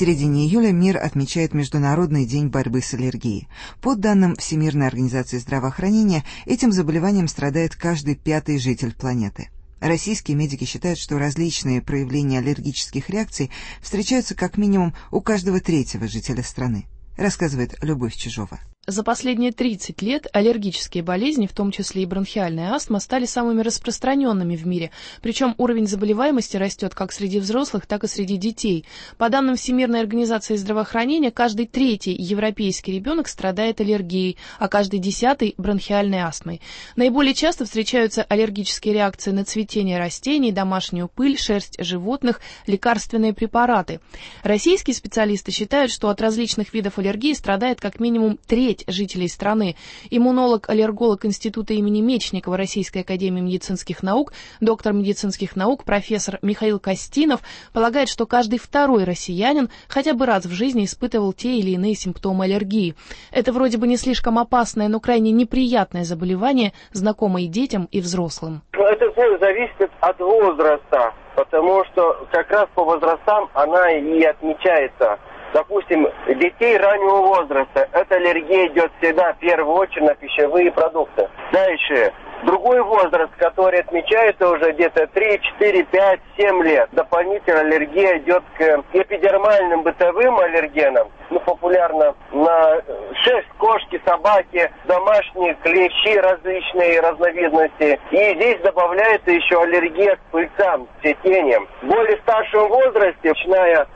середине июля мир отмечает Международный день борьбы с аллергией. По данным Всемирной организации здравоохранения, этим заболеванием страдает каждый 5-й житель планеты. Российские медики считают, что различные проявления аллергических реакций встречаются как минимум у каждого 3-го жителя страны, рассказывает Любовь Чижова. За последние 30 лет аллергические болезни, в том числе и бронхиальная астма, стали самыми распространенными в мире. Причем уровень заболеваемости растет как среди взрослых, так и среди детей. По данным Всемирной организации здравоохранения, каждый 3-й европейский ребенок страдает аллергией, а каждый 10-й – бронхиальной астмой. Наиболее часто встречаются аллергические реакции на цветение растений, домашнюю пыль, шерсть животных, лекарственные препараты. Российские специалисты считают, что от различных видов аллергии страдает как минимум треть жителей страны. Иммунолог-аллерголог Института имени Мечникова Российской академии медицинских наук, доктор медицинских наук, профессор Михаил Костинов полагает, что каждый 2-й россиянин хотя бы раз в жизни испытывал те или иные симптомы аллергии. Это вроде бы не слишком опасное, но крайне неприятное заболевание, знакомое и детям, и взрослым. Это все зависит от возраста, потому что как раз по возрастам она и отмечается. Допустим, детей раннего возраста, эта аллергия идет всегда в первую очередь на пищевые продукты. Дальше, другой возраст, который отмечается уже где-то 3, 4, 5, 7 лет. Дополнительно аллергия идет к эпидермальным бытовым аллергенам. Популярно на шерсть кошки, собаки, домашние клещи различные разновидности. И здесь добавляется еще аллергия к пыльцам, цветениям. В более старшем возрасте, начиная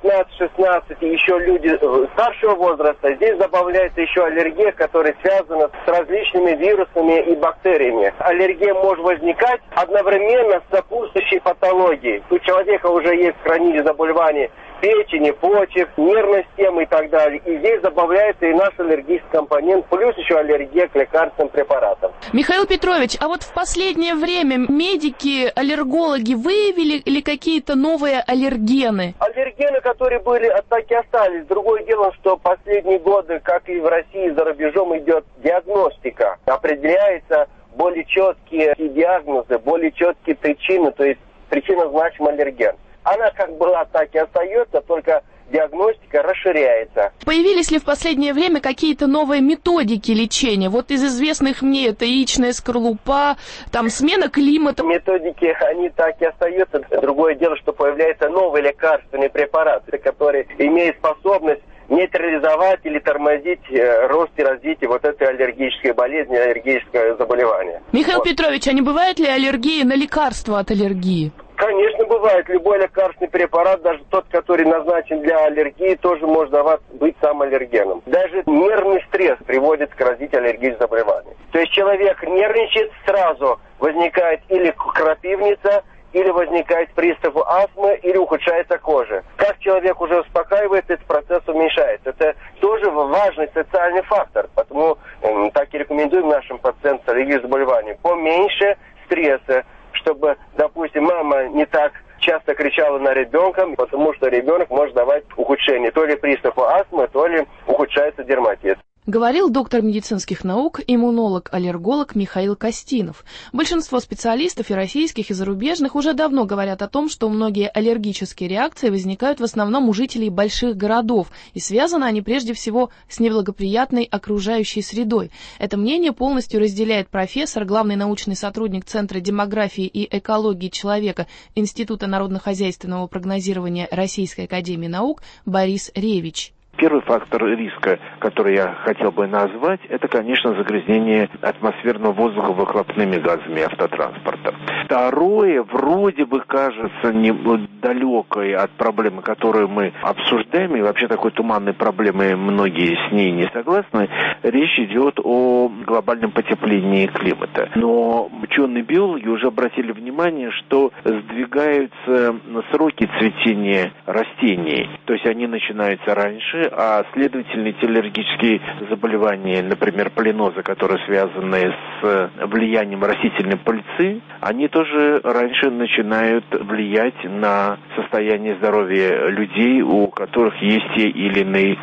15-16, и еще люди старшего возраста, здесь добавляется еще аллергия, которая связана с различными вирусами и бактериями. Аллергия может возникать одновременно с сопутствующей патологией. У человека уже есть хронические заболевания печени, почек, нервной системы и так далее. И здесь добавляется и наш аллергический компонент, плюс еще аллергия к лекарственным препаратам. Михаил Петрович, а вот в последнее время медики, аллергологи выявили ли какие-то новые аллергены? Аллергены, которые были, так и остались. Другое дело, что последние годы, как и в России, за рубежом идет диагностика. Определяются более четкие диагнозы, более четкие причины, то есть причина значимый аллерген. Она как была, так и остается, только диагностика расширяется. Появились ли в последнее время какие-то новые методики лечения? Вот из известных мне это яичная скорлупа, там смена климата. Методики, они так и остаются. Другое дело, что появляются новые лекарственные препараты, которые имеют способность нейтрализовать или тормозить рост и развитие вот этой аллергической болезни, аллергического заболевания. Михаил Петрович, а не бывает ли аллергии на лекарства от аллергии? Конечно, бывает. Любой лекарственный препарат, даже тот, который назначен для аллергии, тоже может быть сам аллергеном. Даже нервный стресс приводит к развитию аллергических заболеваний. То есть человек нервничает, сразу возникает или крапивница, или возникает приступ астмы, или ухудшается кожа. Как человек уже успокаивается, этот процесс уменьшается. Это тоже важный социальный фактор. Поэтому так и рекомендуем нашим пациентам с аллергическими заболеваниями поменьше стресса, чтобы, допустим, мама не так часто кричала на ребенка, потому что ребенок может давать ухудшение. То ли приступа астмы, то ли ухудшается дерматит. Говорил доктор медицинских наук, иммунолог-аллерголог Михаил Костинов. Большинство специалистов и российских, и зарубежных уже давно говорят о том, что многие аллергические реакции возникают в основном у жителей больших городов, и связаны они прежде всего с неблагоприятной окружающей средой. Это мнение полностью разделяет профессор, главный научный сотрудник Центра демографии и экологии человека Института народно-хозяйственного прогнозирования Российской академии наук Борис Ревич. Первый фактор риска, который я хотел бы назвать, это, конечно, загрязнение атмосферного воздуха выхлопными газами автотранспорта. Второе, вроде бы кажется недалекой от проблемы, которую мы обсуждаем, и вообще такой туманной проблемой многие с ней не согласны, речь идет о глобальном потеплении климата. Но ученые-биологи уже обратили внимание, что сдвигаются сроки цветения растений, то есть они начинаются раньше, а следовательно, те аллергические заболевания, например, полинозы, которые связаны с влиянием растительной пыльцы, они тоже раньше начинают влиять на состояние здоровья людей, у которых есть те или иные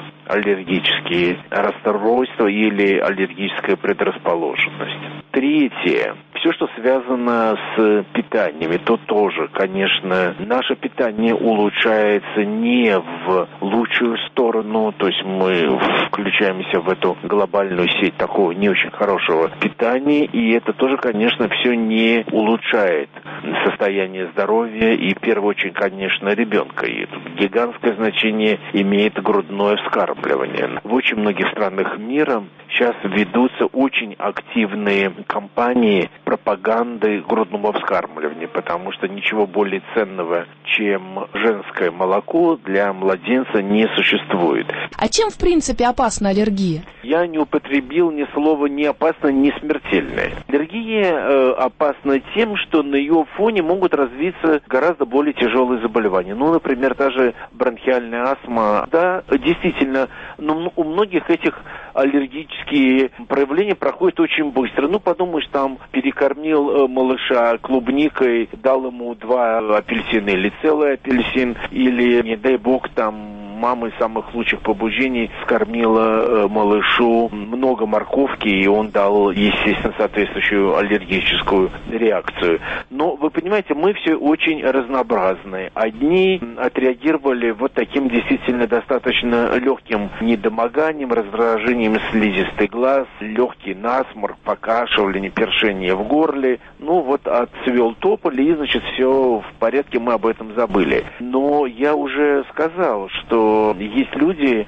аллергические расстройства или аллергическая предрасположенность. Третье. Все, что связано с питанием, то тоже, конечно, наше питание улучшается не в лучшую сторону, то есть мы включаемся в эту глобальную сеть такого не очень хорошего питания, и это тоже, конечно, все не улучшает состояние здоровья и, в первую очередь, конечно, ребенка. И тут гигантское значение имеет грудное вскармливание. В очень многих странах мира сейчас ведутся очень активные кампании пропаганды грудного вскармливания, потому что ничего более ценного, чем женское молоко, для младенца не существует. А чем, в принципе, опасна аллергия? Я не употребил ни слова «не опасна», «не смертельная». Аллергия опасна тем, что на ее фоне могут развиться гораздо более тяжелые заболевания. Ну, например, та же бронхиальная астма. Да, действительно, но у многих этих аллергические проявления проходят очень быстро. Ну, подумаешь, там перекормил малыша клубникой, дал ему 2 апельсина или целый апельсин, или, не дай бог, там мама из самых лучших побуждений скормила малышу много морковки, и он дал, естественно, соответствующую аллергическую реакцию. Но, вы понимаете, мы все очень разнообразны. Одни отреагировали вот таким действительно достаточно легким недомоганием, раздражением слизистой глаз, легкий насморк, покашливание, першение в горле. Ну, вот отцвел тополь, и, значит, все в порядке, мы об этом забыли. Но я уже сказал, что есть люди,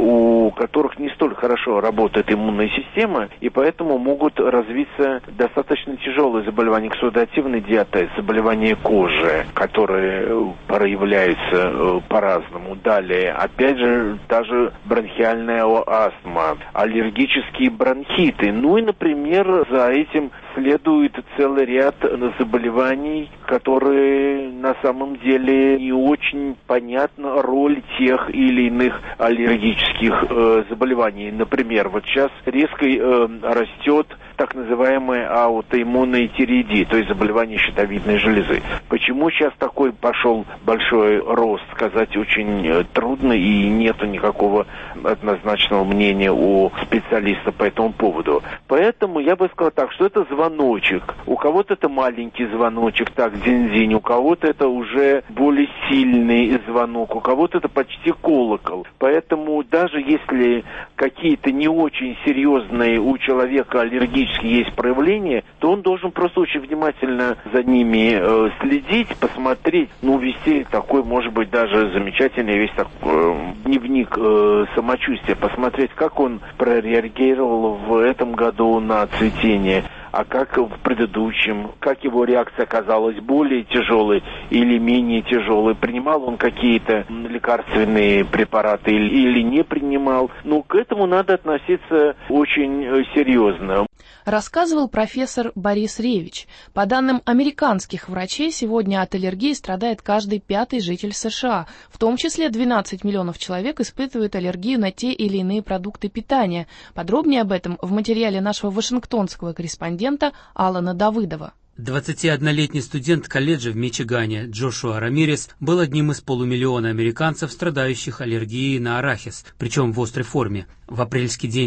у которых не столь хорошо работает иммунная система, и поэтому могут развиться достаточно тяжелые заболевания, эксудативный диатез, заболевания кожи, которые проявляются по-разному. Далее, опять же, та же бронхиальная астма, аллергические бронхиты. Ну и, например, за этим следует целый ряд заболеваний, которые на самом деле не очень понятна роль тех или иных аллергических заболеваний. Например, вот сейчас резко растет так называемая аутоиммунная тиреидит, то есть заболевание щитовидной железы. Почему сейчас такой пошел большой рост, сказать очень трудно, и нету никакого однозначного мнения у специалистов по этому поводу. Поэтому я бы сказал так, что это звоночек. У кого-то это маленький звоночек, так, дзинь-дзинь, у кого-то это уже более сильный звонок, у кого-то это почти колокол. Поэтому даже если какие-то не очень серьезные у человека аллергические есть проявления, то он должен просто очень внимательно за ними следить, посмотреть, ну, вести такой, может быть, даже замечательный весь такой дневник самочувствия, посмотреть, как он прореагировал в этом году на цветение, а как в предыдущем, как его реакция оказалась более тяжелой или менее тяжелой, принимал он какие-то лекарственные препараты или не принимал. Ну, к этому надо относиться очень серьезно. Рассказывал профессор Борис Ревич. По данным американских врачей, сегодня от аллергии страдает каждый 5-й житель США. В том числе 12 миллионов человек испытывают аллергию на те или иные продукты питания. Подробнее об этом в материале нашего вашингтонского корреспондента Алана Давыдова. 21-летний студент колледжа в Мичигане Джошуа Рамирес был одним из полумиллиона американцев, страдающих аллергией на арахис, причем в острой форме. В апрельский день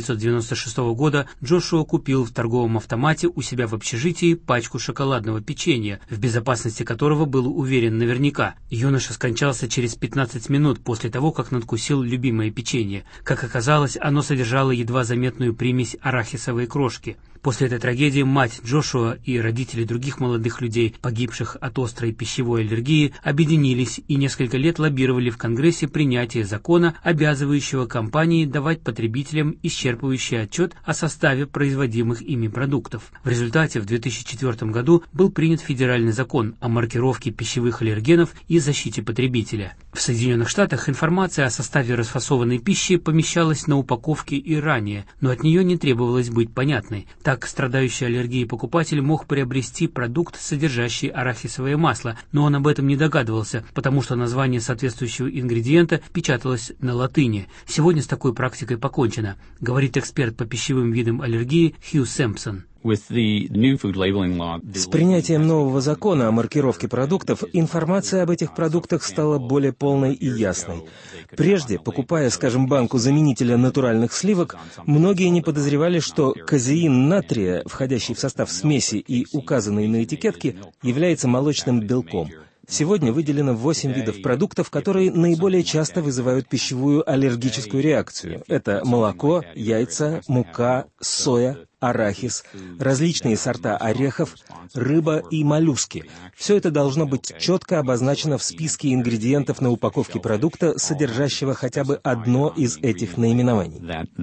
1996 года Джошуа купил в торговом автомате у себя в общежитии пачку шоколадного печенья, в безопасности которого был уверен наверняка. Юноша скончался через 15 минут после того, как надкусил любимое печенье. Как оказалось, оно содержало едва заметную примесь арахисовой крошки. После этой трагедии мать Джошуа и родители других молодых людей, погибших от острой пищевой аллергии, объединились и несколько лет лоббировали в Конгрессе принятие закона, обязывающего компании давать потребителям исчерпывающий отчет о составе производимых ими продуктов. В результате в 2004 году был принят федеральный закон о маркировке пищевых аллергенов и защите потребителя. В Соединенных Штатах информация о составе расфасованной пищи помещалась на упаковке и ранее, но от нее не требовалось быть понятной. Так, страдающий аллергией покупатель мог приобрести продукт, содержащий арахисовое масло, но он об этом не догадывался, потому что название соответствующего ингредиента печаталось на латыни. Сегодня с такой практикой покончено, говорит эксперт по пищевым видам аллергии Хью Сэмпсон. С принятием нового закона о маркировке продуктов, информация об этих продуктах стала более полной и ясной. Прежде, покупая, скажем, банку заменителя натуральных сливок, многие не подозревали, что казеин натрия, входящий в состав смеси и указанный на этикетке, является молочным белком. Сегодня выделено 8 видов продуктов, которые наиболее часто вызывают пищевую аллергическую реакцию. Это молоко, яйца, мука, соя, арахис, различные сорта орехов, рыба и моллюски. Все это должно быть четко обозначено в списке ингредиентов на упаковке продукта, содержащего хотя бы одно из этих наименований.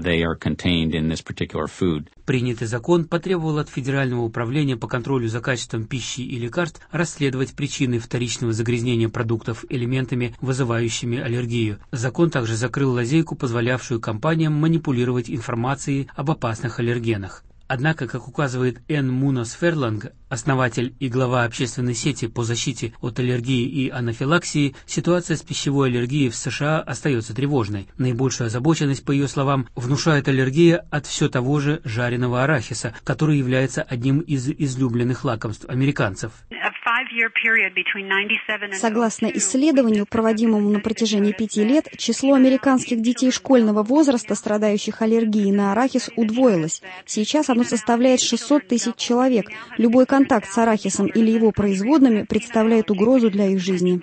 Принятый закон потребовал от Федерального управления по контролю за качеством пищи и лекарств расследовать причины вторичного загрязнения продуктов элементами, вызывающими аллергию. Закон также закрыл лазейку, позволявшую компаниям манипулировать информацией об опасных аллергенах. Однако, как указывает Энн Мунос-Ферланг, основатель и глава общественной сети по защите от аллергии и анафилаксии, ситуация с пищевой аллергией в США остается тревожной. Наибольшую озабоченность, по ее словам, внушает аллергия от все того же жареного арахиса, который является одним из излюбленных лакомств американцев. Согласно исследованию, проводимому на протяжении 5 лет, число американских детей школьного возраста, страдающих аллергией на арахис, удвоилось. Сейчас оно составляет 600 тысяч человек. Любой контакт с арахисом или его производными представляет угрозу для их жизни.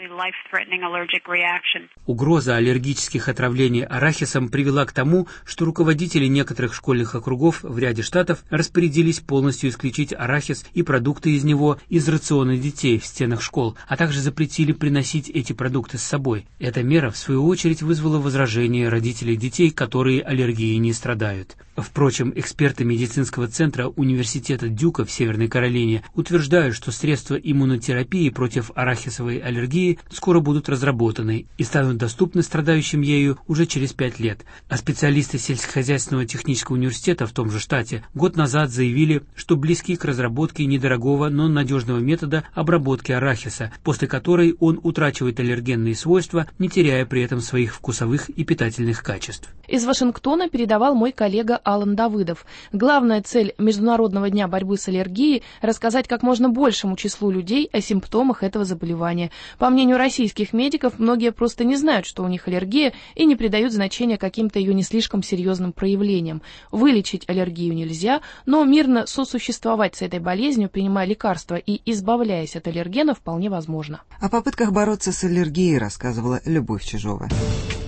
Угроза аллергических отравлений арахисом привела к тому, что руководители некоторых школьных округов в ряде штатов распорядились полностью исключить арахис и продукты из него из рациона детей в стенах школ, а также запретили приносить эти продукты с собой. Эта мера, в свою очередь, вызвала возражения родителей детей, которые аллергией не страдают. Впрочем, эксперты медицинского центра Университета Дюка в Северной Каролине утверждают, что средства иммунотерапии против арахисовой аллергии скоро будут разработаны и станут доступны страдающим ею уже через 5 лет. А специалисты сельскохозяйственного технического университета в том же штате год назад заявили, что близки к разработке недорогого, но надежного метода обработки арахиса, после которой он утрачивает аллергенные свойства, не теряя при этом своих вкусовых и питательных качеств. Из Вашингтона передавал мой коллега Алан Давыдов. Главная цель Международного дня борьбы с аллергией – рассказать как можно большему числу людей о симптомах этого заболевания. По мнению российских медиков, многие просто не знают, что у них аллергия, и не придают значения каким-то ее не слишком серьезным проявлениям. Вылечить аллергию нельзя, но мирно сосуществовать с этой болезнью, принимая лекарства и избавляясь от аллергенов, вполне возможно. О попытках бороться с аллергией рассказывала Любовь Чижова.